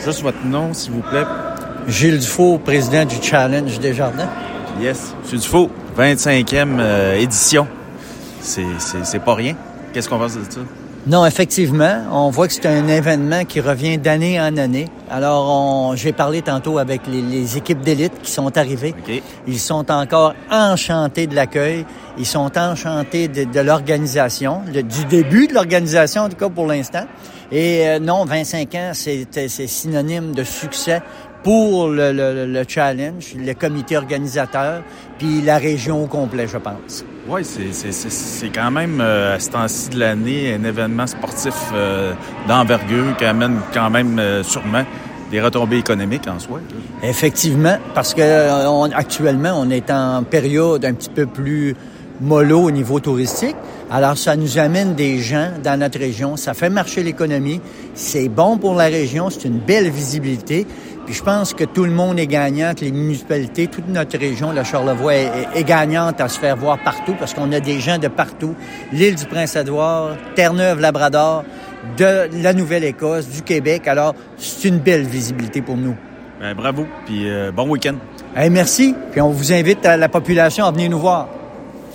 Juste votre nom, s'il vous plaît. Gilles Dufault, président du Challenge Desjardins. Yes. M. Dufault, 25e édition. C'est pas rien. Qu'est-ce qu'on pense de ça? Non, effectivement, on voit que c'est un événement qui revient d'année en année. Alors, j'ai parlé tantôt avec les équipes d'élite qui sont arrivées. OK. Ils sont encore enchantés de l'accueil. Ils sont enchantés de l'organisation, du début de l'organisation, en tout cas pour l'instant. Et non, 25 ans, c'est synonyme de succès pour le challenge, le comité organisateur, puis la région au complet, je pense. Oui, c'est quand même, à ce temps-ci de l'année, un événement sportif d'envergure qui amène quand même sûrement des retombées économiques en soi. Effectivement, parce que actuellement, on est en période un petit peu plus mollo au niveau touristique. Alors, ça nous amène des gens dans notre région. Ça fait marcher l'économie. C'est bon pour la région. C'est une belle visibilité. Puis je pense que tout le monde est gagnant, que les municipalités, toute notre région, la Charlevoix, est gagnante à se faire voir partout parce qu'on a des gens de partout. L'île du Prince-Édouard, Terre-Neuve-Labrador, de la Nouvelle-Écosse, du Québec. Alors, c'est une belle visibilité pour nous. Bravo, puis bon week-end. Merci. Puis on vous invite à la population à venir nous voir.